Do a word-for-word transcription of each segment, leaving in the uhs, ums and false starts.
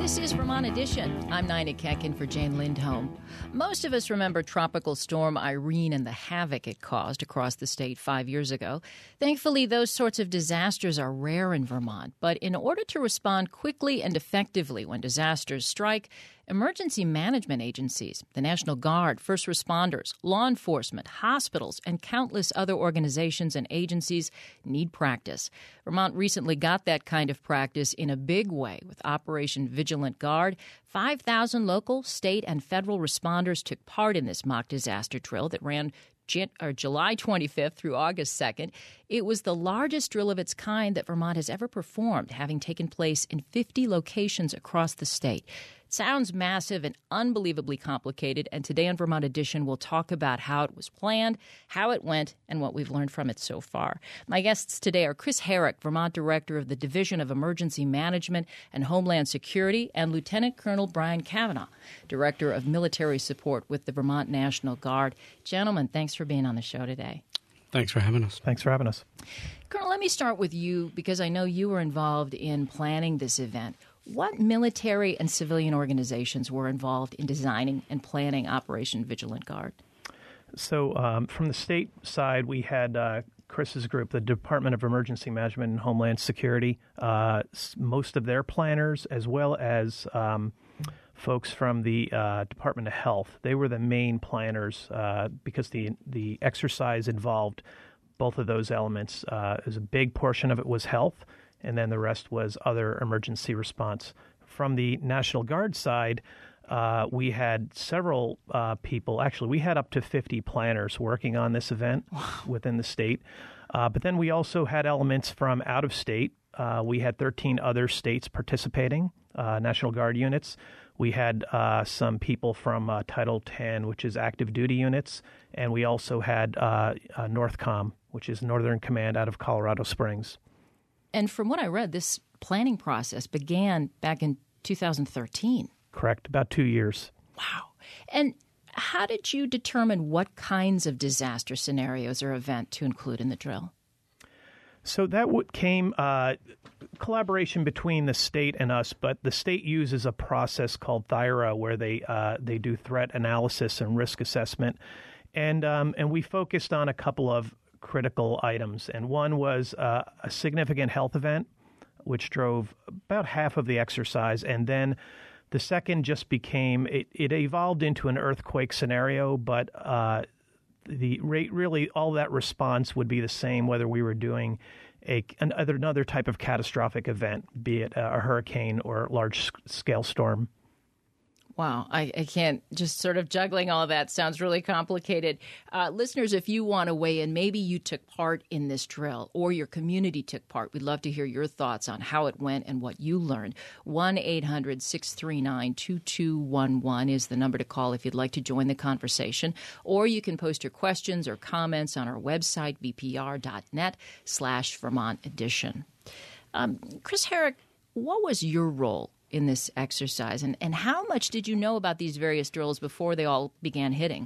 This is Vermont Edition. I'm Nina Kekin for Jane Lindholm. Most of us remember Tropical Storm Irene and the havoc it caused across the state five years ago. Thankfully, those sorts of disasters are rare in Vermont. But in order to respond quickly and effectively when disasters strike, emergency management agencies, the National Guard, first responders, law enforcement, hospitals, and countless other organizations and agencies need practice. Vermont recently got that kind of practice in a big way with Operation Vigilant Guard. five thousand local, state, and federal responders took part in this mock disaster drill that ran July twenty-fifth through August second. It was the largest drill of its kind that Vermont has ever performed, having taken place in fifty locations across the state. It sounds massive and unbelievably complicated, and today on Vermont Edition, we'll talk about how it was planned, how it went, and what we've learned from it so far. My guests today are Chris Herrick, Vermont Director of the Division of Emergency Management and Homeland Security, and Lieutenant Colonel Brian Cavanaugh, Director of Military Support with the Vermont National Guard. Gentlemen, thanks for being on the show today. Thanks for having us. Thanks for having us. Colonel, let me start with you because I know you were involved in planning this event. What military and civilian organizations were involved in designing and planning Operation Vigilant Guard? So um, from the state side, we had uh, Chris's group, the Department of Emergency Management and Homeland Security, uh, most of their planners, as well as um, folks from the uh, Department of Health. They were the main planners uh, because the the exercise involved both of those elements. Uh, as a big portion of it was health, and then the rest was other emergency response. From the National Guard side, uh, we had several uh, people. Actually, we had up to fifty planners working on this event within the state. Uh, but then we also had elements from out of state. Uh, we had thirteen other states participating, uh, National Guard units. We had uh, some people from uh, Title ten, which is active duty units. And we also had uh, uh, NORTHCOM, which is Northern Command out of Colorado Springs. And from what I read, this planning process began back in two thousand thirteen. Correct, about two years. Wow. And how did you determine what kinds of disaster scenarios or event to include in the drill? So that w- came uh, collaboration between the state and us, but the state uses a process called THIRA where they uh, they do threat analysis and risk assessment. And um, and we focused on a couple of critical items, and one was uh, a significant health event, which drove about half of the exercise, and then the second just became, it, it evolved into an earthquake scenario, but uh, the really all that response would be the same whether we were doing a another, another type of catastrophic event, be it a hurricane or large-scale storm. Wow, I, I can't, just sort of juggling all of that sounds really complicated. Uh, listeners, if you want to weigh in, maybe you took part in this drill or your community took part. We'd love to hear your thoughts on how it went and what you learned. one eight hundred six three nine two two one one is the number to call if you'd like to join the conversation. Or you can post your questions or comments on our website, v p r dot net slash Vermont Edition. Um, Chris Herrick, what was your role in this exercise, and, and how much did you know about these various drills before they all began hitting?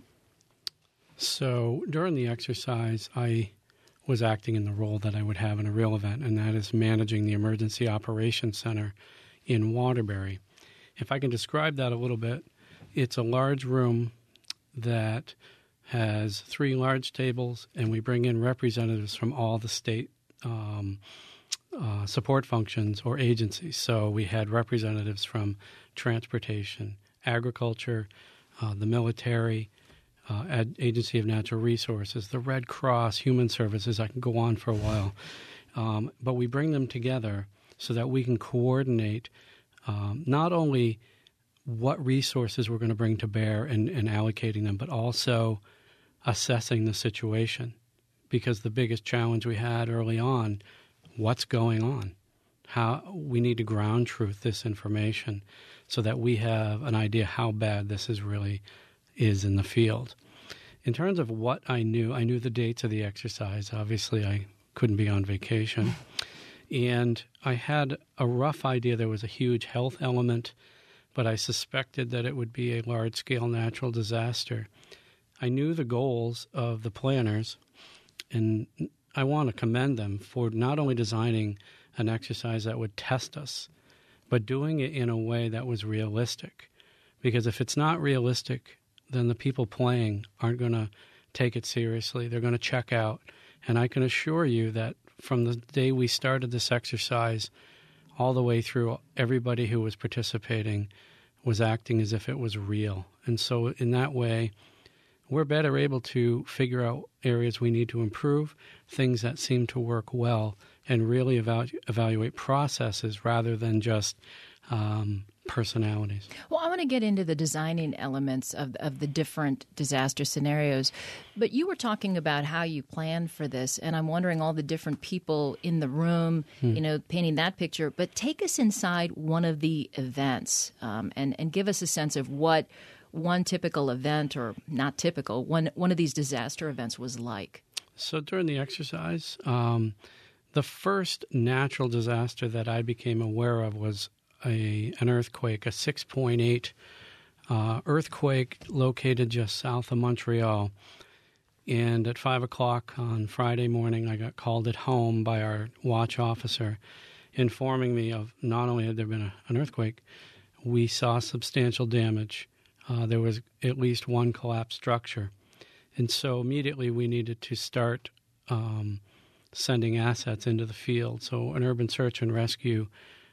So during the exercise, I was acting in the role that I would have in a real event, and that is managing the Emergency Operations Center in Waterbury. If I can describe that a little bit, it's a large room that has three large tables, and we bring in representatives from all the state um Uh, support functions or agencies. So we had representatives from transportation, agriculture, uh, the military, uh, Ad- Agency of Natural Resources, the Red Cross, Human Services. I can go on for a while. Um, but we bring them together so that we can coordinate um, not only what resources we're going to bring to bear and, and allocating them, but also assessing the situation. Because the biggest challenge we had early on, what's going on? How we need to ground truth this information so that we have an idea how bad this is really is in the field. In terms of what I knew, I knew the dates of the exercise. Obviously, I couldn't be on vacation. And I had a rough idea there was a huge health element, but I suspected that it would be a large-scale natural disaster. I knew the goals of the planners, and I want to commend them for not only designing an exercise that would test us, but doing it in a way that was realistic. Because if it's not realistic, then the people playing aren't going to take it seriously. They're going to check out. And I can assure you that from the day we started this exercise all the way through, everybody who was participating was acting as if it was real. And so in that way, we're better able to figure out areas we need to improve, things that seem to work well, and really evalu- evaluate processes rather than just um, personalities. Well, I want to get into the designing elements of, of the different disaster scenarios, but you were talking about how you plan for this, and I'm wondering all the different people in the room, hmm. you know, painting that picture. But take us inside one of the events um, and, and give us a sense of what one typical event, or not typical, one, one of these disaster events was like. So during the exercise, um, the first natural disaster that I became aware of was a an earthquake, a six point eight uh, earthquake located just south of Montreal. And at five o'clock on Friday morning, I got called at home by our watch officer informing me of not only had there been a, an earthquake, we saw substantial damage. Uh, there was at least one collapsed structure. And so immediately we needed to start um, sending assets into the field. So an urban search and rescue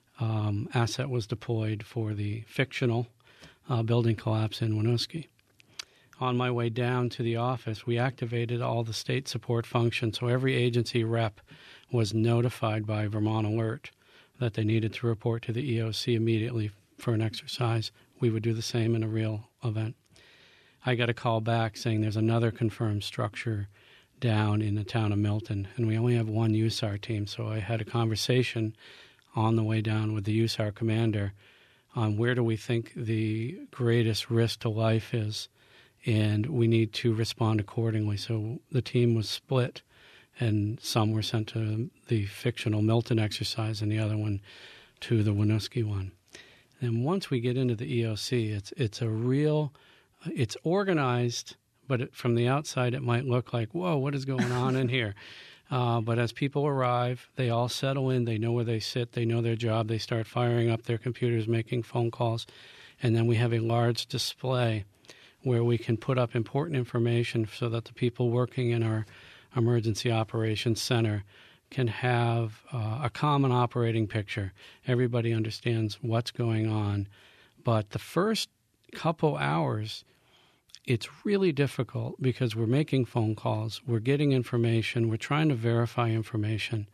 um, asset was deployed for the fictional uh, building collapse in Winooski. On my way down to the office, we activated all the state support functions. So every agency rep was notified by Vermont Alert that they needed to report to the E O C immediately for an exercise. We would do the same in a real event. I got a call back saying there's another confirmed structure down in the town of Milton, and we only have one U S A R team. So I had a conversation on the way down with the U S A R commander on where do we think the greatest risk to life is, and we need to respond accordingly. So the team was split, and some were sent to the fictional Milton exercise and the other one to the Winooski one. And once we get into the E O C, it's it's a real, it's organized, but it, from the outside it might look like, whoa, what is going on in here? Uh, but as people arrive, they all settle in, they know where they sit, they know their job, they start firing up their computers, making phone calls, and then we have a large display where we can put up important information so that the people working in our emergency operations center can have uh, a common operating picture. Everybody understands what's going on. But the first couple hours, it's really difficult because we're making phone calls, we're getting information, we're trying to verify information,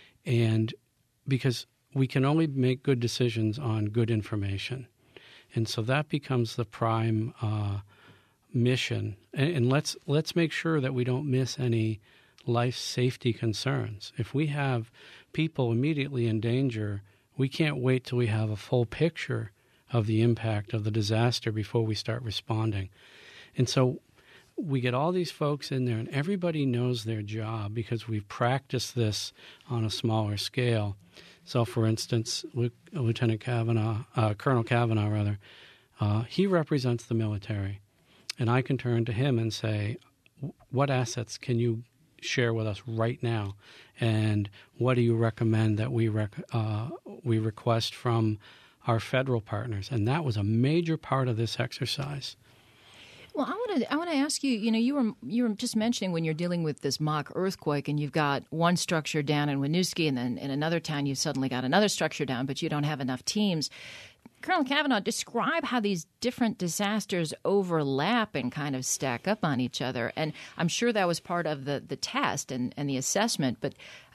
and because we can only make good decisions on good information. And so that becomes the prime uh, mission. And, and let's let's make sure that we don't miss any life safety concerns. If we have people immediately in danger, we can't wait till we have a full picture of the impact of the disaster before we start responding. And so we get all these folks in there, and everybody knows their job because we've practiced this on a smaller scale. So, for instance, Lieutenant Kavanaugh, uh, Colonel Kavanaugh, rather, uh, he represents the military, and I can turn to him and say, what assets can you share with us right now, and what do you recommend that we rec- uh, we request from our federal partners? And that was a major part of this exercise. Well, I want to I want to ask you. You know, you were you were just mentioning when you're dealing with this mock earthquake, and you've got one structure down in Winooski, and then in another town you've suddenly got another structure down, but you don't have enough teams. Colonel Kavanaugh, describe how these different disasters overlap and kind of stack up on each other. And I'm sure that was part of the, the test and, and the assessment, but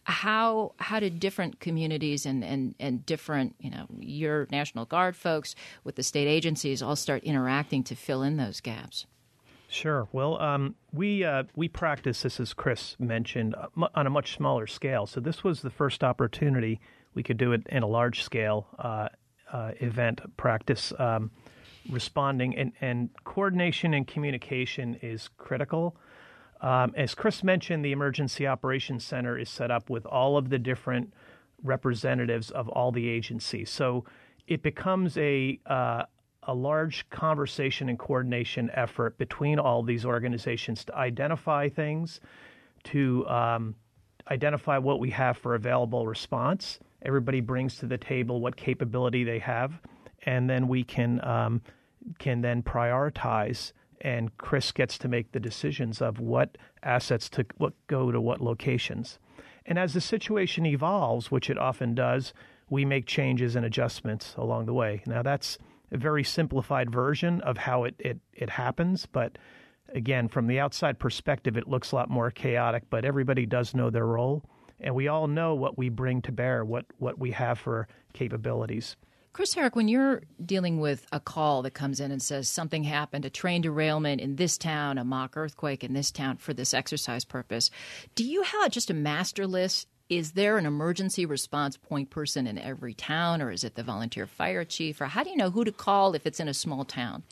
how how did different communities and, and, and different, you know, your National Guard folks with the state agencies all start interacting to fill in those gaps? Sure. Well, um, we uh, we practice this, as Chris mentioned, on a much smaller scale. So this was the first opportunity we could do it in a large scale uh Uh, event practice um, responding, and, and coordination and communication is critical. Um, as Chris mentioned, the Emergency Operations Center is set up with all of the different representatives of all the agencies. So it becomes a uh, a large conversation and coordination effort between all these organizations to identify things, to um, identify what we have for available response, Everybody brings to the table what capability they have, and then we can um, can then prioritize. And Chris gets to make the decisions of what assets to what go to what locations. And as the situation evolves, which it often does, we make changes and adjustments along the way. Now, that's a very simplified version of how it, it, it happens. But again, from the outside perspective, it looks a lot more chaotic, but everybody does know their role. And we all know what we bring to bear, what, what we have for capabilities. Chris Herrick, when you're dealing with a call that comes in and says something happened, a train derailment in this town, a mock earthquake in this town for this exercise purpose, do you have just a master list? Is there an emergency response point person in every town, or is it the volunteer fire chief? Or how do you know who to call if it's in a small town?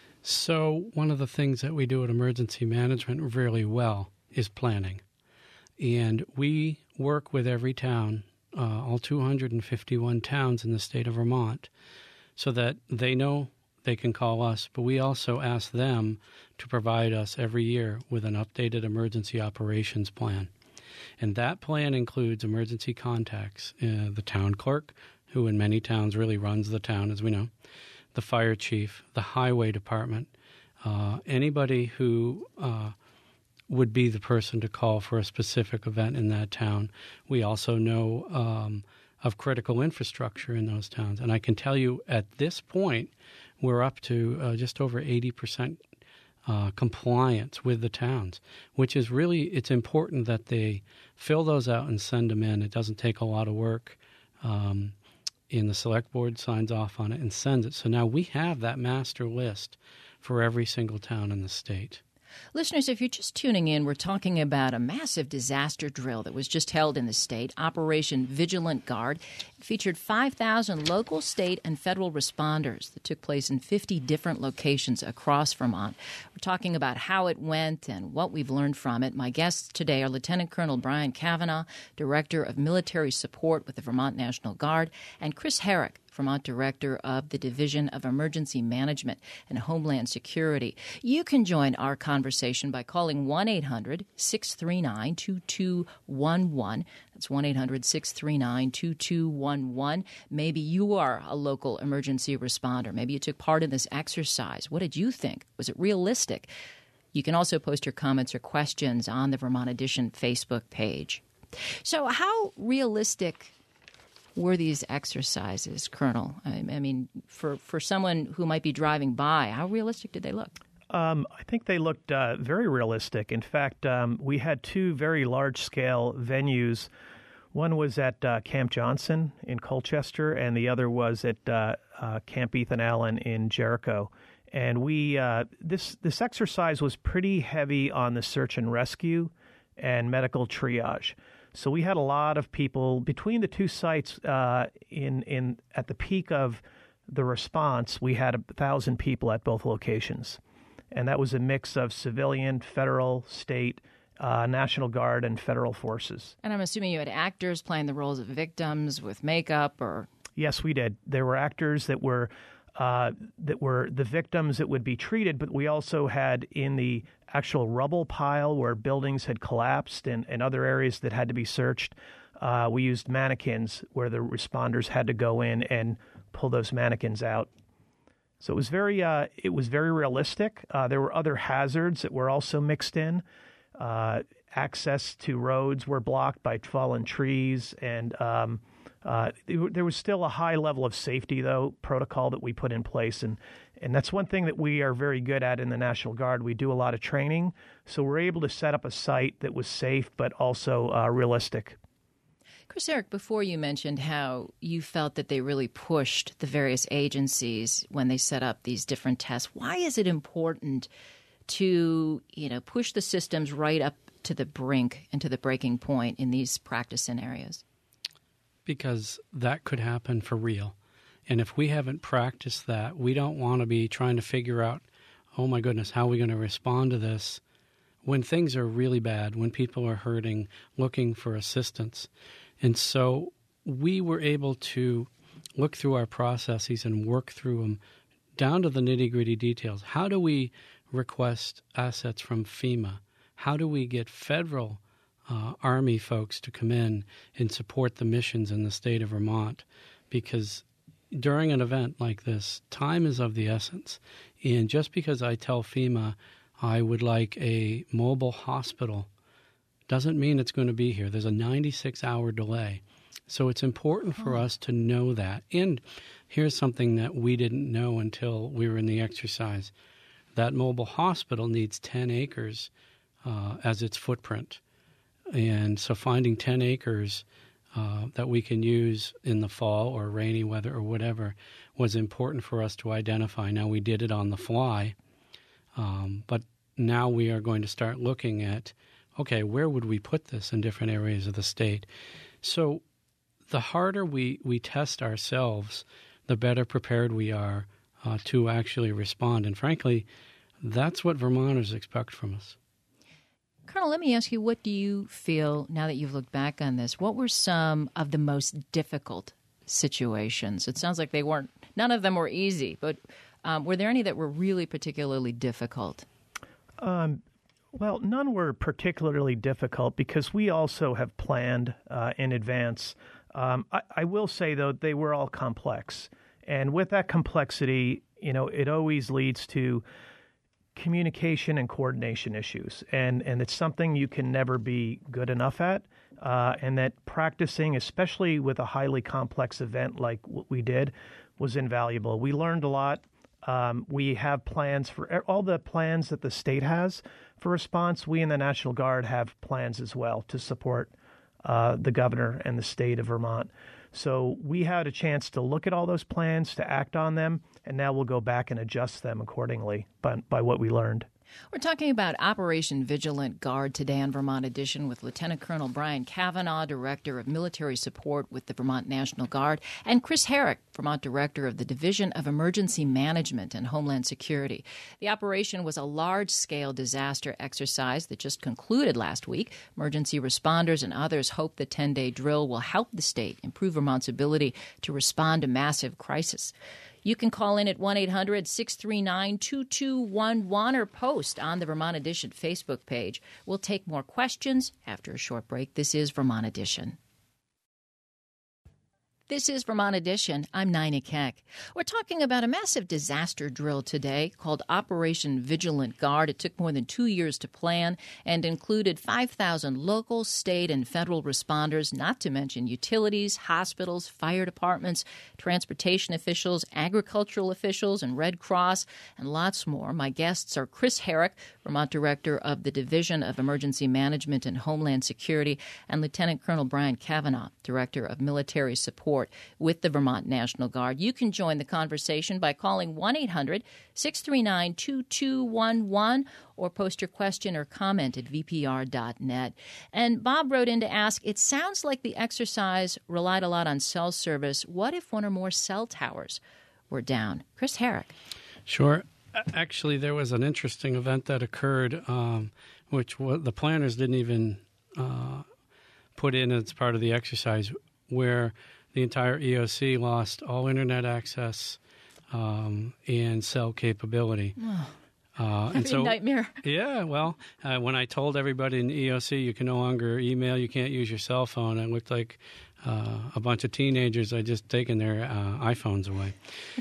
So one of the things that we do at Emergency Management really well is planning. And we work with every town, Uh, all two hundred fifty-one towns in the state of Vermont, so that they know they can call us, but we also ask them to provide us every year with an updated emergency operations plan. And that plan includes emergency contacts, uh, the town clerk, who in many towns really runs the town, as we know, the fire chief, the highway department, uh, anybody who uh, would be the person to call for a specific event in that town. We also know um, of critical infrastructure in those towns. And I can tell you at this point, we're up to uh, just over eighty percent uh, compliance with the towns, which is really, it's important that they fill those out and send them in. It doesn't take a lot of work. Um, and the select board signs off on it and sends it. So now we have that master list for every single town in the state. Listeners, if you're just tuning in, we're talking about a massive disaster drill that was just held in the state, Operation Vigilant Guard. It featured five thousand local, state, and federal responders that took place in fifty different locations across Vermont. We're talking about how it went and what we've learned from it. My guests today are Lieutenant Colonel Brian Cavanaugh, Director of Military Support with the Vermont National Guard, and Chris Herrick, Vermont Director of the Division of Emergency Management and Homeland Security. You can join our conversation by calling one eight hundred six three nine two two one one. That's one eight hundred six three nine two two one one. Maybe you are a local emergency responder. Maybe you took part in this exercise. What did you think? Was it realistic? You can also post your comments or questions on the Vermont Edition Facebook page. So how realistic were these exercises, Colonel? I, I mean, for, for someone who might be driving by, how realistic did they look? Um, I think they looked uh, very realistic. In fact, um, we had two very large-scale venues. One was at uh, Camp Johnson in Colchester, and the other was at uh, uh, Camp Ethan Allen in Jericho. And we uh, this this exercise was pretty heavy on the search and rescue and medical triage. So we had a lot of people between the two sites. Uh, in in at the peak of the response, we had a thousand people at both locations, and that was a mix of civilian, federal, state, uh, National Guard, and federal forces. And I'm assuming you had actors playing the roles of victims with makeup, or yes, we did. There were actors that were uh, that were the victims that would be treated, but we also had in the actual rubble pile where buildings had collapsed and, and other areas that had to be searched. Uh, we used mannequins where the responders had to go in and pull those mannequins out. So it was very, uh, it was very realistic. Uh, there were other hazards that were also mixed in. Uh, access to roads were blocked by fallen trees, and um, uh, there was still a high level of safety, though, protocol that we put in place. And And that's one thing that we are very good at in the National Guard. We do a lot of training, so we're able to set up a site that was safe but also uh, realistic. Chris Herrick, before you mentioned how you felt that they really pushed the various agencies when they set up these different tests. Why is it important to, you know, push the systems right up to the brink and to the breaking point in these practice scenarios? Because that could happen for real. And if we haven't practiced that, we don't want to be trying to figure out, oh my goodness, how are we going to respond to this when things are really bad, when people are hurting, looking for assistance. And so we were able to look through our processes and work through them down to the nitty-gritty details. How do we request assets from FEMA? How do we get federal uh, Army folks to come in and support the missions in the state of Vermont, because during an event like this, time is of the essence. And just because I tell FEMA I would like a mobile hospital doesn't mean it's going to be here. There's a ninety-six hour delay. So it's important for us to know that. And here's something that we didn't know until we were in the exercise. That mobile hospital needs ten acres uh, as its footprint. And so finding ten acres uh, that we can use in the fall or rainy weather or whatever was important for us to identify. Now, we did it on the fly, um, but now we are going to start looking at, okay, where would we put this in different areas of the state? So the harder we, we test ourselves, the better prepared we are uh, to actually respond. And frankly, that's what Vermonters expect from us. Colonel, let me ask you, what do you feel, now that you've looked back on this, what were some of the most difficult situations? It sounds like they weren't, none of them were easy, but um, were there any that were really particularly difficult? Um, well, none were particularly difficult because we also have planned uh, in advance. Um, I, I will say, though, they were all complex. And with that complexity, you know, it always leads to communication and coordination issues. And, and it's something you can never be good enough at. Uh, and that practicing, especially with a highly complex event like what we did, was invaluable. We learned a lot. Um, we have plans for all the plans that the state has for response. We in the National Guard have plans as well to support uh, the governor and the state of Vermont. So we had a chance to look at all those plans, to act on them, and now we'll go back and adjust them accordingly by, by what we learned. We're talking about Operation Vigilant Guard today on Vermont Edition with Lieutenant Colonel Brian Cavanaugh, Director of Military Support with the Vermont National Guard, and Chris Herrick, Vermont Director of the Division of Emergency Management and Homeland Security. The operation was a large-scale disaster exercise that just concluded last week. Emergency responders and others hope the ten-day drill will help the state improve Vermont's ability to respond to massive crisis. You can call in at one eight hundred six three nine two two one one or post on the Vermont Edition Facebook page. We'll take more questions after a short break. This is Vermont Edition. This is Vermont Edition. I'm Nina Keck. We're talking about a massive disaster drill today called Operation Vigilant Guard. It took more than two years to plan and included five thousand local, state, and federal responders, not to mention utilities, hospitals, fire departments, transportation officials, agricultural officials, and Red Cross, and lots more. My guests are Chris Herrick, Vermont Director of the Division of Emergency Management and Homeland Security, and Lieutenant Colonel Brian Cavanaugh, Director of Military Support with the Vermont National Guard. You can join the conversation by calling one eight hundred six three nine two two one one or post your question or comment at v p r dot net. And Bob wrote in to ask, it sounds like the exercise relied a lot on cell service. What if one or more cell towers were down? Chris Herrick. Sure. Actually, there was an interesting event that occurred, um, which w- the planners didn't even uh, put in as part of the exercise, where the entire E O C lost all internet access um, and cell capability. Oh, uh, and so, nightmare. Yeah, well, uh, when I told everybody in the E O C you can no longer email, you can't use your cell phone, it looked like uh, a bunch of teenagers had just taken their uh, iPhones away.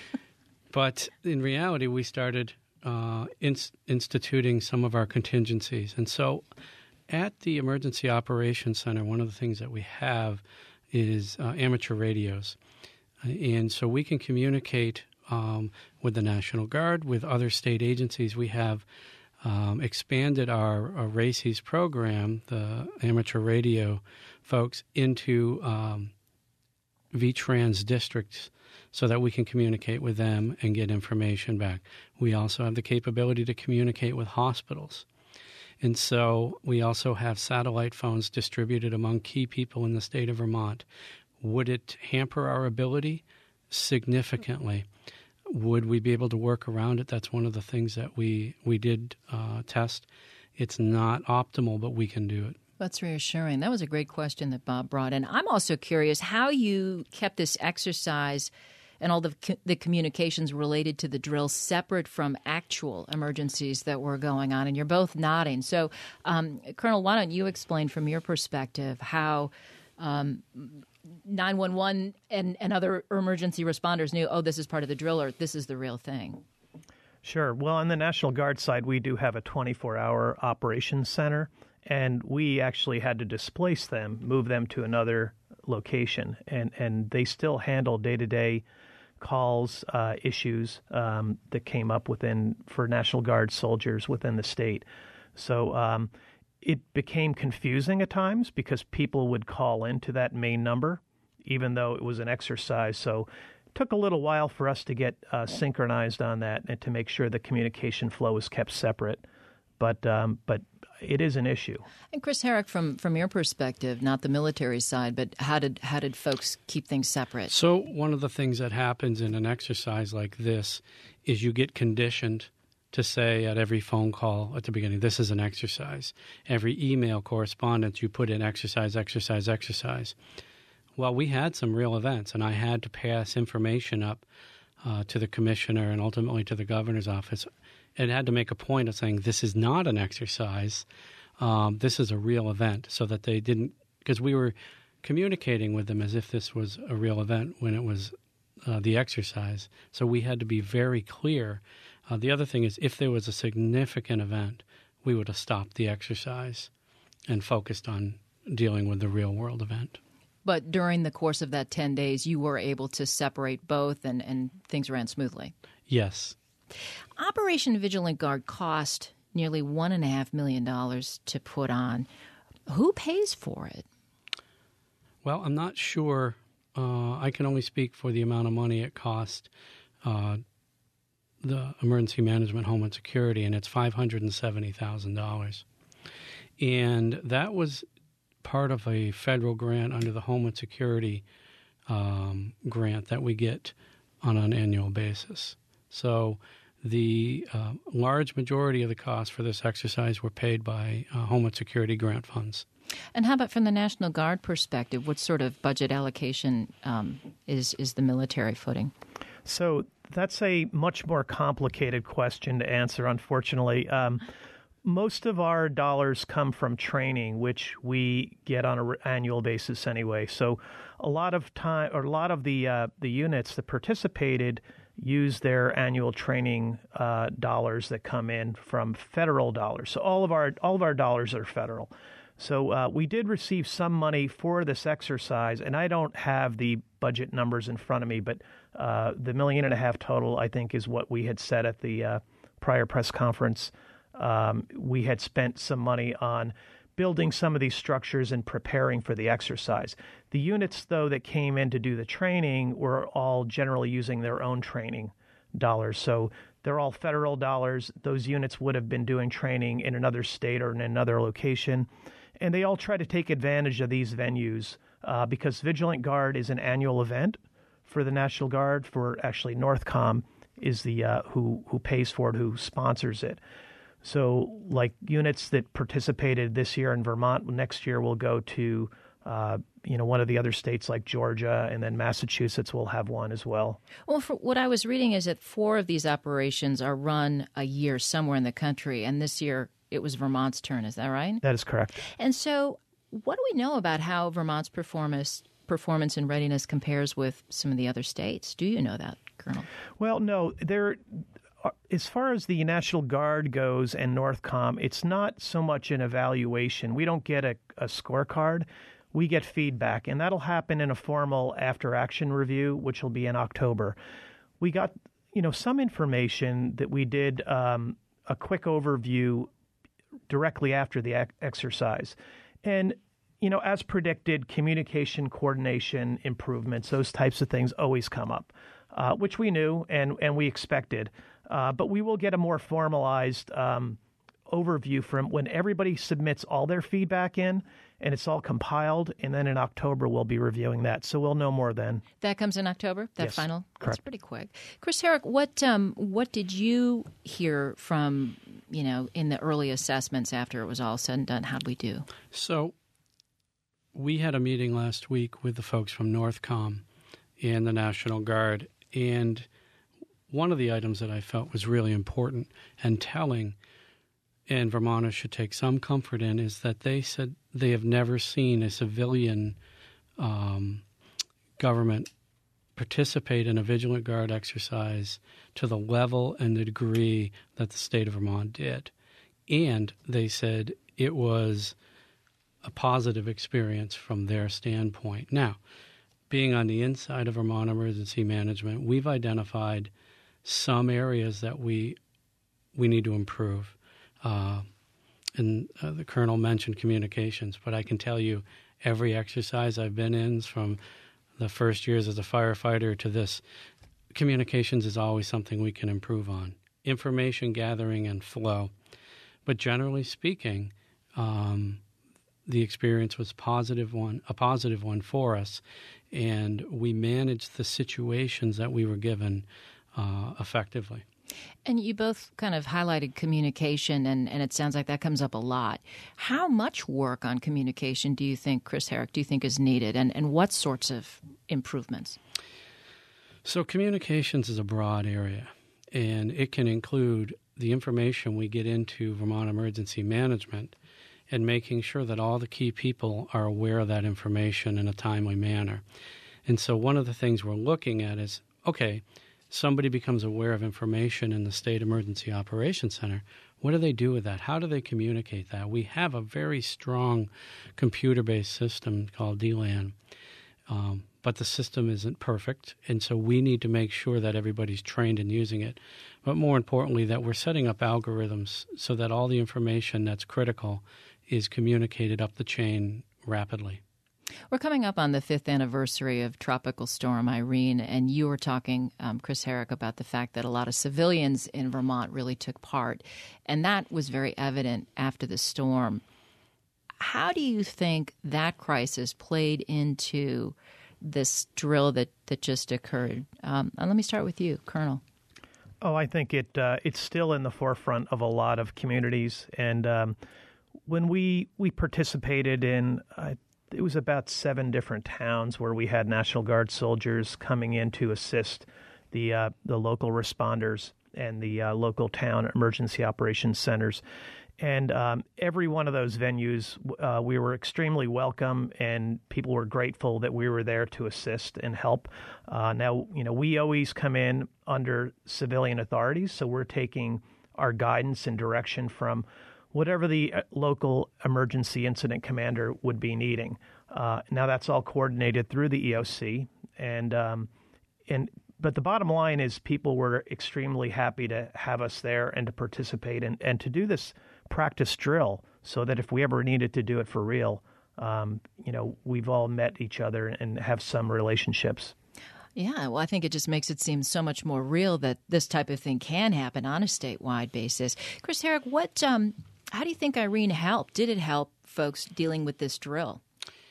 But in reality, we started uh, inst- instituting some of our contingencies. And so at the Emergency Operations Center, one of the things that we have is uh, amateur radios. And so we can communicate um, with the National Guard, with other state agencies. We have um, expanded our, our RACES program, the amateur radio folks, into um, V TRANS districts so that we can communicate with them and get information back. We also have the capability to communicate with hospitals. And so we also have satellite phones distributed among key people in the state of Vermont. Would it hamper our ability? Significantly. Would we be able to work around it? That's one of the things that we, we did uh, test. It's not optimal, but we can do it. That's reassuring. That was a great question that Bob brought in. I'm also curious how you kept this exercise and all the co- the communications related to the drill separate from actual emergencies that were going on. And you're both nodding. So, um, Colonel, why don't you explain from your perspective how um, nine one one and, and other emergency responders knew, oh, this is part of the drill, or this is the real thing? Sure. Well, on the National Guard side, we do have a twenty-four hour operations center, and we actually had to displace them, move them to another location, and, and they still handle day-to-day calls, uh, issues um, that came up within for National Guard soldiers within the state. So um, it became confusing at times because people would call into that main number, even though it was an exercise. So it took a little while for us to get uh, synchronized on that and to make sure the communication flow was kept separate. But um, but it is an issue. And Chris Herrick, from from your perspective, not the military side, but how did how did folks keep things separate? So one of the things that happens in an exercise like this is you get conditioned to say at every phone call at the beginning, this is an exercise. Every email correspondence, you put in exercise, exercise, exercise. Well, we had some real events, and I had to pass information up uh, to the commissioner and ultimately to the governor's office. It had to make a point of saying this is not an exercise. Um, this is a real event, so that they didn't, because we were communicating with them as if this was a real event when it was uh, the exercise. So we had to be very clear. Uh, the other thing is, if there was a significant event, we would have stopped the exercise and focused on dealing with the real world event. But during the course of that ten days, you were able to separate both, and, and things ran smoothly. Yes. Operation Vigilant Guard cost nearly one and a half million dollars to put on. Who pays for it? Well, I'm not sure. Uh, I can only speak for the amount of money it cost uh, the Emergency Management Homeland Security, and it's five hundred seventy thousand dollars. And that was part of a federal grant under the Homeland Security um, grant that we get on an annual basis. So the uh, large majority of the costs for this exercise were paid by uh, Homeland Security grant funds. And how about from the National Guard perspective? What sort of budget allocation um, is, is the military footing? So that's a much more complicated question to answer, unfortunately. Um, most of our dollars come from training, which we get on an annual basis anyway. So a lot of time, or a lot of the uh, the units that participated use their annual training uh, dollars that come in from federal dollars. So all of our all of our dollars are federal. So uh, we did receive some money for this exercise, and I don't have the budget numbers in front of me, but uh, the million and a half total, I think, is what we had said at the uh, prior press conference. Um, we had spent some money on building some of these structures and preparing for the exercise. The units, though, that came in to do the training were all generally using their own training dollars. So they're all federal dollars. Those units would have been doing training in another state or in another location. And they all try to take advantage of these venues uh, because Vigilant Guard is an annual event for the National Guard. For actually Northcom is the uh, who who pays for it, who sponsors it. So like units that participated this year in Vermont, next year will go to uh, you know one of the other states like Georgia, and then Massachusetts will have one as well. Well, for what I was reading is that four of these operations are run a year somewhere in the country, and this year it was Vermont's turn. Is that right? That is correct. And so what do we know about how Vermont's performance performance and readiness compares with some of the other states? Do you know that, Colonel? Well, no. There, as far as the National Guard goes and Northcom, it's not so much an evaluation. We don't get a, a scorecard. We get feedback, and that'll happen in a formal after-action review, which will be in October. We got, you know, some information that we did um, a quick overview directly after the ex- exercise. And, you know, as predicted, communication, coordination, improvements, those types of things always come up, uh, which we knew and, and we expected. Uh, but we will get a more formalized um, overview from when everybody submits all their feedback in, and it's all compiled, and then in October we'll be reviewing that. So we'll know more then. That comes in October, that yes, final? Correct. That's pretty quick. Chris Herrick, what um, what did you hear from, you know, in the early assessments after it was all said and done? How'd we do? So we had a meeting last week with the folks from Northcom and the National Guard, And one of the items that I felt was really important and telling, and Vermonters should take some comfort in, is that they said they have never seen a civilian um, government participate in a Vigilant Guard exercise to the level and the degree that the state of Vermont did. And they said it was a positive experience from their standpoint. Now, being on the inside of Vermont Emergency Management, we've identified some areas that we we need to improve. Uh, and uh, the Colonel mentioned communications, but I can tell you every exercise I've been in, from the first years as a firefighter to this, communications is always something we can improve on. Information gathering and flow. But generally speaking, um, the experience was positive one, a positive one for us, and we managed the situations that we were given uh, effectively. And you both kind of highlighted communication, and, and it sounds like that comes up a lot. How much work on communication do you think, Chris Herrick, do you think is needed, and, and what sorts of improvements? So communications is a broad area, and it can include the information we get into Vermont Emergency Management and making sure that all the key people are aware of that information in a timely manner. And so one of the things we're looking at is, okay, somebody becomes aware of information in the State Emergency Operations Center. What do they do with that? How do they communicate that? We have a very strong computer-based system called D LAN, um, but the system isn't perfect, and so we need to make sure that everybody's trained in using it. But more importantly, that we're setting up algorithms so that all the information that's critical is communicated up the chain rapidly. We're coming up on the fifth anniversary of Tropical Storm Irene, and you were talking, um, Chris Herrick, about the fact that a lot of civilians in Vermont really took part, and that was very evident after the storm. How do you think that crisis played into this drill that, that just occurred? Um, and let me start with you, Colonel. Oh, I think it uh, it's still in the forefront of a lot of communities, and um, when we we participated in, uh, it was about seven different towns where we had National Guard soldiers coming in to assist the uh, the local responders and the uh, local town emergency operations centers. And um, every one of those venues, uh, we were extremely welcome, and people were grateful that we were there to assist and help. Uh, now, you know, we always come in under civilian authorities, so we're taking our guidance and direction from whatever the local emergency incident commander would be needing. Uh, now, that's all coordinated through the E O C, and um, and but the bottom line is people were extremely happy to have us there and to participate and, and to do this practice drill so that if we ever needed to do it for real, um, you know, we've all met each other and have some relationships. Yeah, well, I think it just makes it seem so much more real that this type of thing can happen on a statewide basis. Chris Herrick, what, um, how do you think Irene helped? Did it help folks dealing with this drill?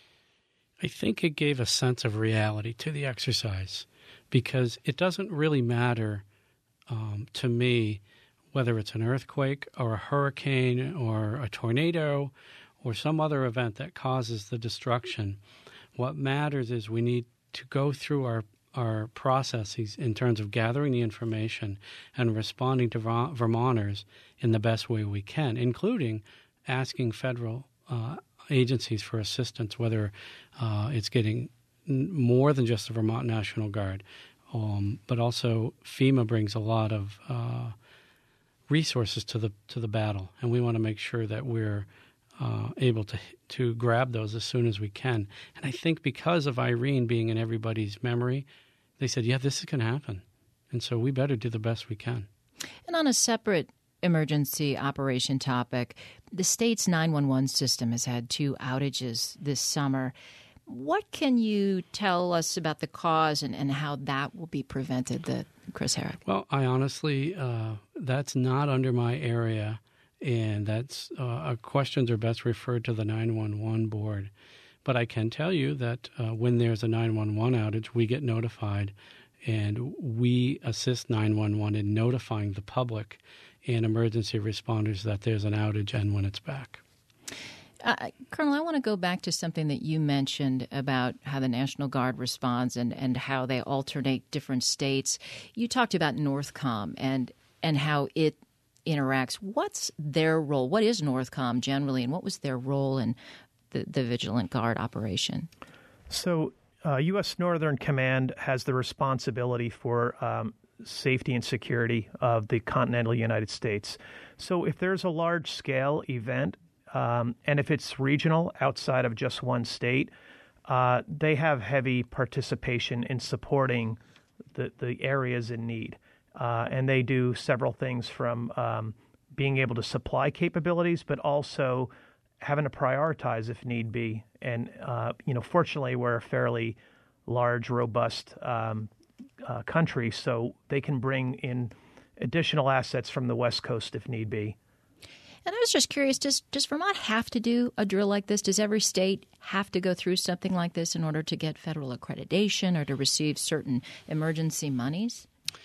I think it gave a sense of reality to the exercise, because it doesn't really matter um, to me whether it's an earthquake or a hurricane or a tornado or some other event that causes the destruction. What matters is we need to go through our, our processes in terms of gathering the information and responding to Ver- Vermonters in the best way we can, including asking federal uh, agencies for assistance, whether uh, it's getting n- more than just the Vermont National Guard, um, but also FEMA brings a lot of uh, resources to the to the battle, and we want to make sure that we're uh, able to to grab those as soon as we can. And I think because of Irene being in everybody's memory, they said, yeah, this is going to happen, and so we better do the best we can. And on a separate emergency operation topic, the state's nine one one system has had two outages this summer. What can you tell us about the cause and, and how that will be prevented, the, Chris Herrick? Well, I honestly, uh, that's not under my area, and that's uh, questions are best referred to the nine one one board. But I can tell you that uh, when there's a nine one one outage, we get notified, and we assist nine one one in notifying the public and emergency responders that there's an outage and when it's back. Uh, Colonel, I want to go back to something that you mentioned about how the National Guard responds and, and how they alternate different states. You talked about Northcom and and how it interacts. What's their role? What is Northcom generally, and what was their role in the, the Vigilant Guard operation? So uh, U S Northern Command has the responsibility for um, safety and security of the continental United States. So if there's a large-scale event, Um, and if it's regional, outside of just one state, uh, they have heavy participation in supporting the, the areas in need. Uh, and they do several things from um, being able to supply capabilities, but also having to prioritize if need be. And, uh, you know, fortunately, we're a fairly large, robust um, uh, country, so they can bring in additional assets from the West Coast if need be. And I was just curious, does, does Vermont have to do a drill like this? Does every state have to go through something like this in order to get federal accreditation or to receive certain emergency monies?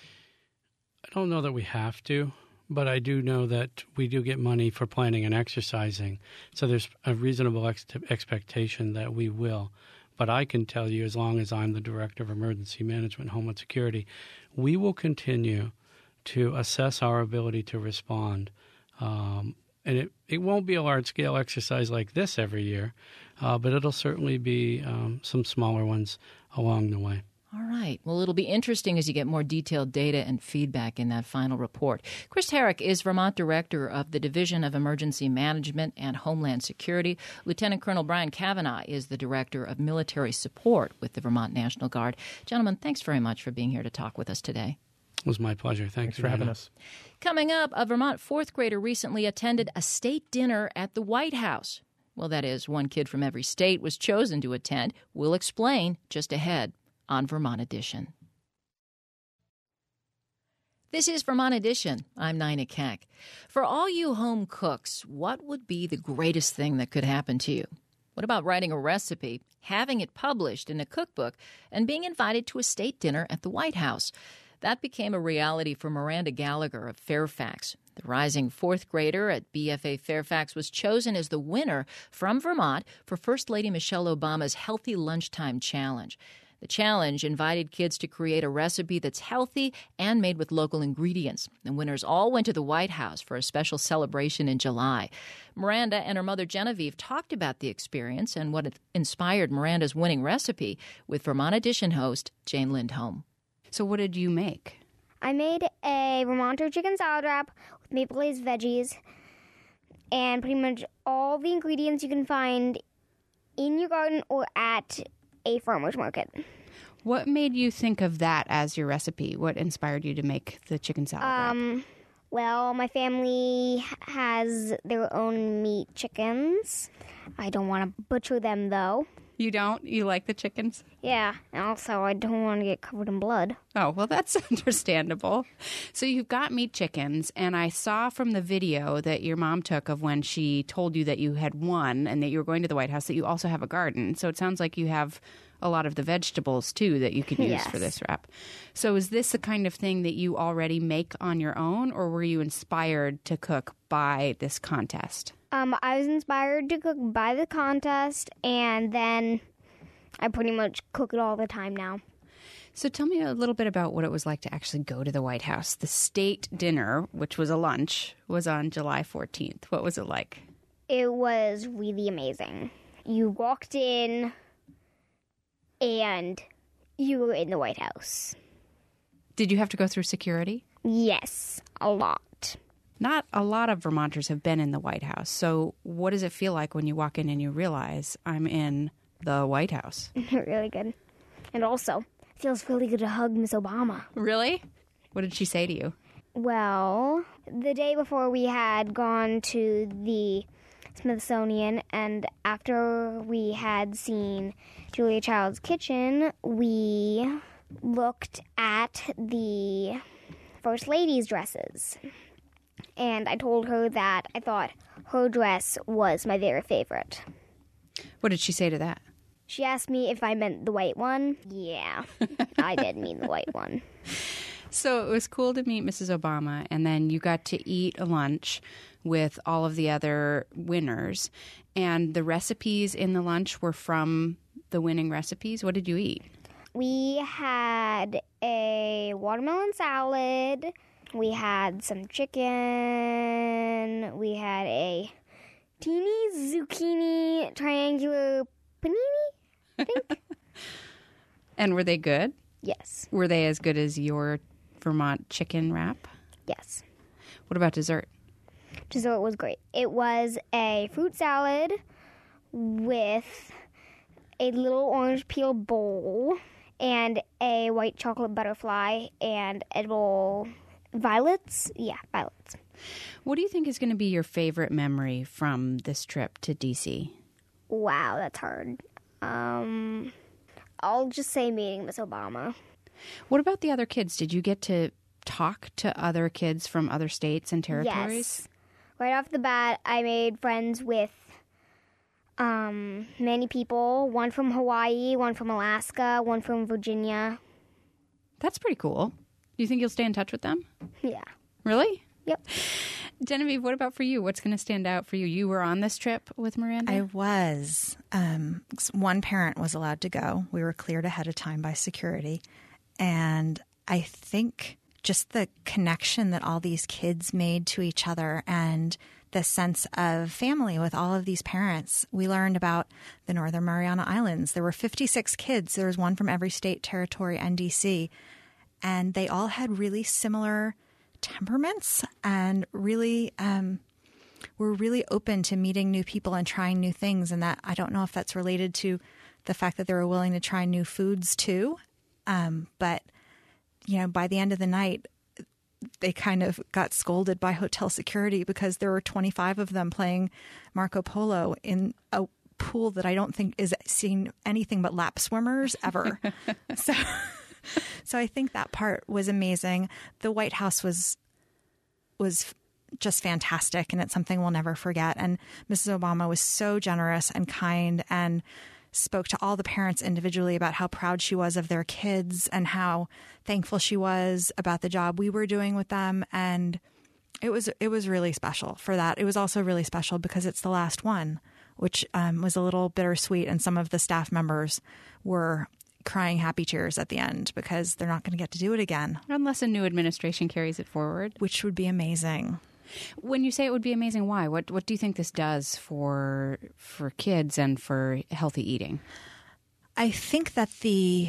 I don't know that we have to, but I do know that we do get money for planning and exercising. So there's a reasonable ex- expectation that we will. But I can tell you, as long as I'm the Director of Emergency Management and Homeland Security, we will continue to assess our ability to respond. Um, And it, it won't be a large-scale exercise like this every year, uh, but it'll certainly be um, some smaller ones along the way. All right. Well, it'll be interesting as you get more detailed data and feedback in that final report. Chris Herrick is Vermont Director of the Division of Emergency Management and Homeland Security. Lieutenant Colonel Brian Cavanaugh is the Director of Military Support with the Vermont National Guard. Gentlemen, thanks very much for being here to talk with us today. It was my pleasure. Thanks, Thanks for having us. Coming up, a Vermont fourth grader recently attended a state dinner at the White House. Well, that is, one kid from every state was chosen to attend. We'll explain just ahead on Vermont Edition. This is Vermont Edition. I'm Nina Keck. For all you home cooks, what would be the greatest thing that could happen to you? What about writing a recipe, having it published in a cookbook, and being invited to a state dinner at the White House? That became a reality for Miranda Gallagher of Fairfax. The rising fourth grader at B F A Fairfax was chosen as the winner from Vermont for First Lady Michelle Obama's Healthy Lunchtime Challenge. The challenge invited kids to create a recipe that's healthy and made with local ingredients. The winners all went to the White House for a special celebration in July. Miranda and her mother Genevieve talked about the experience and what inspired Miranda's winning recipe with Vermont Edition host Jane Lindholm. So what did you make? I made a Vermonter chicken salad wrap with maple glazed veggies and pretty much all the ingredients you can find in your garden or at a farmer's market. What made you think of that as your recipe? What inspired you to make the chicken salad wrap? Um, well, my family has their own meat chickens. I don't want to butcher them, though. You don't? You like the chickens? Yeah, and also I don't want to get covered in blood. Oh, well, that's understandable. So you've got meat chickens, and I saw from the video that your mom took of when she told you that you had won and that you were going to the White House that you also have a garden. So it sounds like you have a lot of the vegetables, too, that you could use Yes. for this wrap. So is this the kind of thing that you already make on your own, or were you inspired to cook by this contest? Um, I was inspired to cook by the contest, and then I pretty much cook it all the time now. So tell me a little bit about what it was like to actually go to the White House. The state dinner, which was a lunch, was on July fourteenth. What was it like? It was really amazing. You walked in, and you were in the White House. Did you have to go through security? Yes, a lot. Not a lot of Vermonters have been in the White House. So what does it feel like when you walk in and you realize I'm in the White House? Really good. And also, it feels really good to hug Miss Obama. Really? What did she say to you? Well, the day before we had gone to the Smithsonian, and after we had seen Julia Child's kitchen, we looked at the First Lady's dresses. And I told her that I thought her dress was my very favorite. What did she say to that? She asked me if I meant the white one. Yeah, I did mean the white one. So it was cool to meet Missus Obama, and then you got to eat a lunch with all of the other winners. And the recipes in the lunch were from the winning recipes. What did you eat? We had a watermelon salad. We had some chicken. We had a teeny zucchini triangular panini, I think. And were they good? Yes. Were they as good as your Vermont chicken wrap? Yes. What about dessert? Dessert was great. It was a fruit salad with a little orange peel bowl and a white chocolate butterfly and edible violets. Yeah, violets. What do you think is going to be your favorite memory from this trip to D C? Wow, that's hard. Um, I'll just say meeting Miss Obama. What about the other kids? Did you get to talk to other kids from other states and territories? Yes. Right off the bat, I made friends with um, many people. One from Hawaii, one from Alaska, one from Virginia. That's pretty cool. Do you think you'll stay in touch with them? Yeah. Really? Yep. Genevieve, what about for you? What's going to stand out for you? You were on this trip with Miranda? I was. Um, one parent was allowed to go. We were cleared ahead of time by security. And I think just the connection that all these kids made to each other and the sense of family with all of these parents. We learned about the Northern Mariana Islands. There were fifty-six kids. There was one from every state, territory, and D C. And they all had really similar temperaments and really um, were really open to meeting new people and trying new things. And that, I don't know if that's related to the fact that they were willing to try new foods too. Um, but, you know, by the end of the night, they kind of got scolded by hotel security because there were twenty-five of them playing Marco Polo in a pool that I don't think is seen anything but lap swimmers ever. so, so I think that part was amazing. The White House was was just fantastic, and it's something we'll never forget. And Missus Obama was so generous and kind and spoke to all the parents individually about how proud she was of their kids and how thankful she was about the job we were doing with them. And it was it was really special for that. It was also really special because it's the last one, which um, was a little bittersweet. And some of the staff members were crying happy tears at the end because they're not going to get to do it again. Unless a new administration carries it forward. Which would be amazing. When you say it would be amazing, why? What what do you think this does for for kids and for healthy eating? I think that the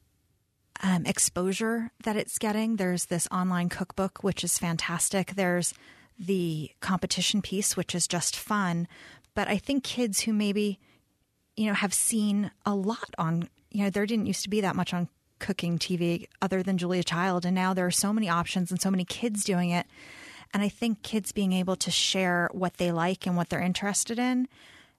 um, exposure that it's getting, there's this online cookbook, which is fantastic. There's the competition piece, which is just fun. But I think kids who maybe, you know, have seen a lot on, you know, there didn't used to be that much on cooking T V other than Julia Child. And now there are so many options and so many kids doing it. And I think kids being able to share what they like and what they're interested in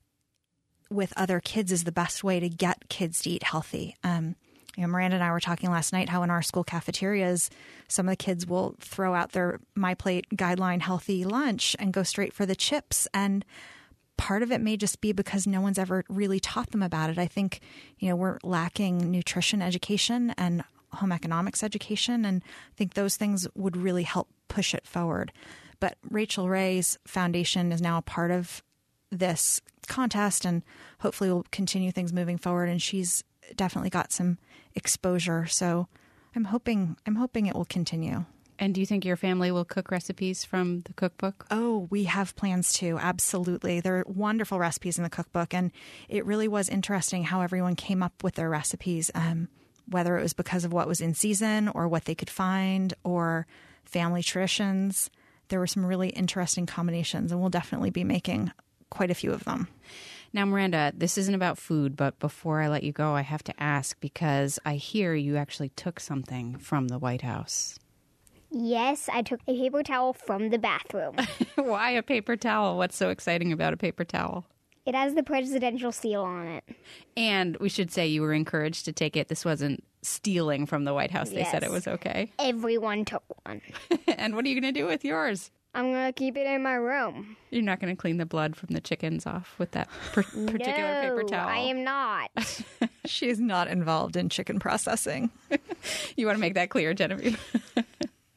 with other kids is the best way to get kids to eat healthy. Um, you know, Miranda and I were talking last night how in our school cafeterias, some of the kids will throw out their My Plate guideline healthy lunch and go straight for the chips. And part of it may just be because no one's ever really taught them about it. I think, you know, we're lacking nutrition education and home economics education, and I think those things would really help push it forward. But Rachel Ray's foundation is now a part of this contest, and hopefully will continue things moving forward. And she's definitely got some exposure, so I'm hoping I'm hoping it will continue. And do you think your family will cook recipes from the cookbook? Oh, we have plans to. Absolutely. There are wonderful recipes in the cookbook, and it really was interesting how everyone came up with their recipes. Um, whether it was because of what was in season or what they could find or family traditions. There were some really interesting combinations, and we'll definitely be making quite a few of them. Now, Miranda, this isn't about food, but before I let you go, I have to ask because I hear you actually took something from the White House. Yes, I took a paper towel from the bathroom. Why a paper towel? What's so exciting about a paper towel? It has the presidential seal on it. And we should say you were encouraged to take it. This wasn't stealing from the White House. They Yes. said it was okay. Everyone took one. And what are you going to do with yours? I'm going to keep it in my room. You're not going to clean the blood from the chickens off with that per- particular no, paper towel. I am not. She's not involved in chicken processing. You want to make that clear, Genevieve.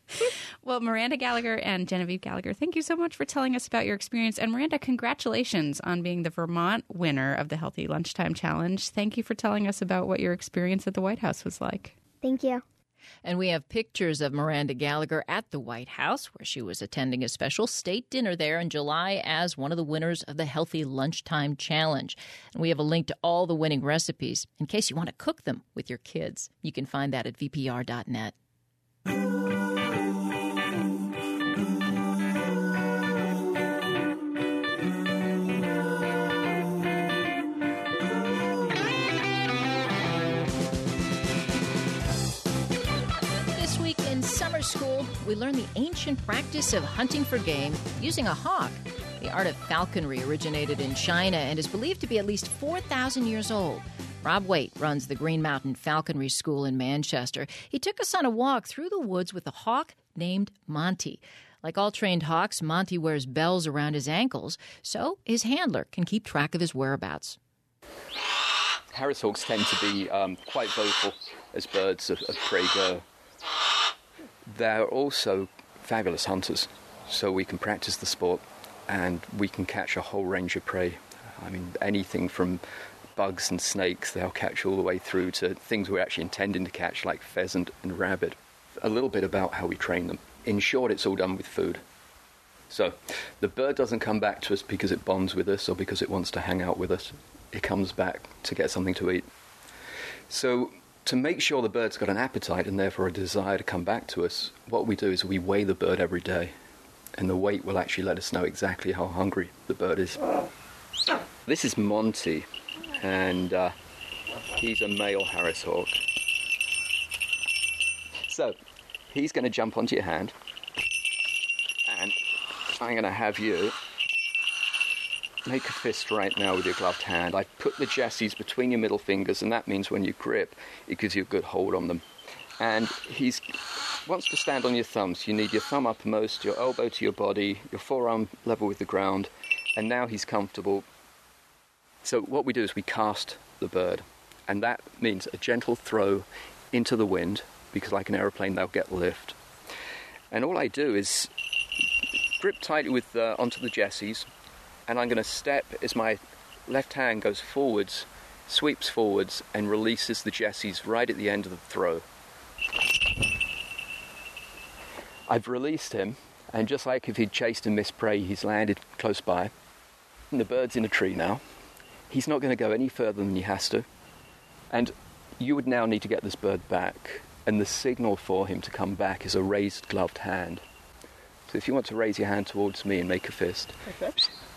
Well, Miranda Gallagher and Genevieve Gallagher, thank you so much for telling us about your experience. And Miranda, congratulations on being the Vermont winner of the Healthy Lunchtime Challenge. Thank you for telling us about what your experience at the White House was like. Thank you. And we have pictures of Miranda Gallagher at the White House, where she was attending a special state dinner there in July as one of the winners of the Healthy Lunchtime Challenge. And we have a link to all the winning recipes in case you want to cook them with your kids. You can find that at v p r dot net. Summer school, we learn the ancient practice of hunting for game using a hawk. The art of falconry originated in China and is believed to be at least four thousand years old. Rob Waite runs the Green Mountain Falconry School in Manchester. He took us on a walk through the woods with a hawk named Monty. Like all trained hawks, Monty wears bells around his ankles, so his handler can keep track of his whereabouts. Harris hawks tend to be um, quite vocal as birds of, of prey go. They're also fabulous hunters, so we can practice the sport and we can catch a whole range of prey. I mean, anything from bugs and snakes they'll catch all the way through to things we're actually intending to catch, like pheasant and rabbit. A little bit about how we train them. In short, it's all done with food. So the bird doesn't come back to us because it bonds with us or because it wants to hang out with us. It comes back to get something to eat. So to make sure the bird's got an appetite and therefore a desire to come back to us, what we do is we weigh the bird every day, and the weight will actually let us know exactly how hungry the bird is. This is Monty, and uh, he's a male Harris hawk. So he's going to jump onto your hand, and I'm going to have you make a fist right now with your gloved hand. I put the jesses between your middle fingers, and that means when you grip, it gives you a good hold on them. And he wants to stand on your thumbs. You need your thumb uppermost, your elbow to your body, your forearm level with the ground, and now he's comfortable. So what we do is we cast the bird, and that means a gentle throw into the wind, because like an aeroplane, they'll get lift. And all I do is grip tightly with uh, onto the jesses, and I'm going to step as my left hand goes forwards, sweeps forwards, and releases the jesses right at the end of the throw. I've released him, and just like if he'd chased and missed prey, he's landed close by. And the bird's in a tree now. He's not going to go any further than he has to. And you would now need to get this bird back, and the signal for him to come back is a raised gloved hand. So if you want to raise your hand towards me and make a fist. Okay.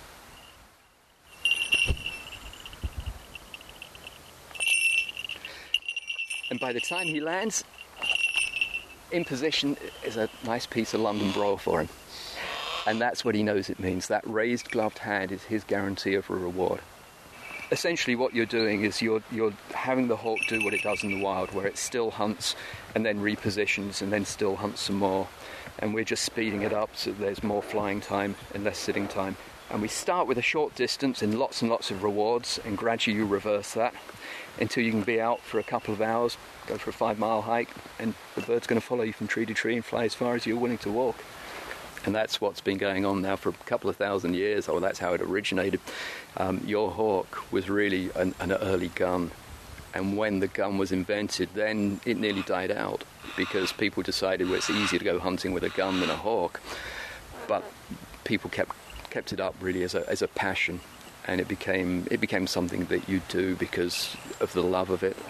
And by the time he lands, in position is a nice piece of London broil for him. And that's what he knows it means. That raised gloved hand is his guarantee of a reward. Essentially what you're doing is you're you're having the hawk do what it does in the wild, where it still hunts and then repositions and then still hunts some more. And we're just speeding it up so there's more flying time and less sitting time. And we start with a short distance and lots and lots of rewards, and gradually you reverse that until you can be out for a couple of hours, go for a five mile hike, and the bird's going to follow you from tree to tree and fly as far as you're willing to walk. And that's what's been going on now for a couple of thousand years, or that's how it originated. Um, your hawk was really an, an early gun. And when the gun was invented, then it nearly died out because people decided, well, it's easier to go hunting with a gun than a hawk. But people kept kept it up really as a as a passion, and it became it became something that you do because of the love of it.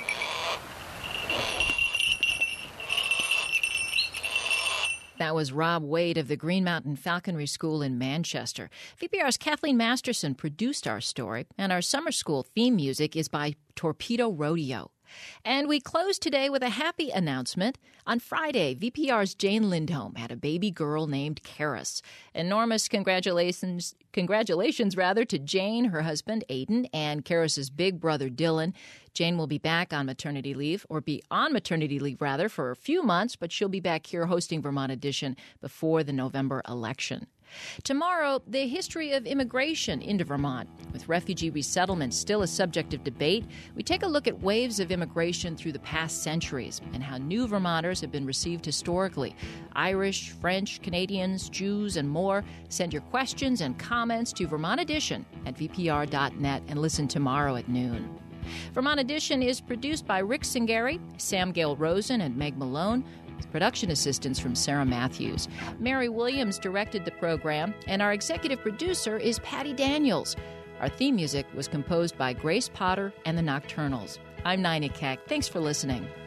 That was Rob Waite of the Green Mountain Falconry School in Manchester. V P R's Kathleen Masterson produced our story, and our summer school theme music is by Torpedo Rodeo. And we close today with a happy announcement. On Friday, V P R's Jane Lindholm had a baby girl named Karis. Enormous congratulations, congratulations rather, to Jane, her husband Aiden, and Karis's big brother Dylan. Jane will be back on maternity leave, or be on maternity leave rather, for a few months, but she'll be back here hosting Vermont Edition before the November election. Tomorrow, the history of immigration into Vermont. With refugee resettlement still a subject of debate, we take a look at waves of immigration through the past centuries and how new Vermonters have been received historically. Irish, French, Canadians, Jews, and more. Send your questions and comments to Vermont Edition at v p r dot net and listen tomorrow at noon. Vermont Edition is produced by Rick Singari, Sam Gale Rosen, and Meg Malone, with production assistance from Sarah Matthews. Mary Williams directed the program, and our executive producer is Patty Daniels. Our theme music was composed by Grace Potter and the Nocturnals. I'm Nina Keck. Thanks for listening.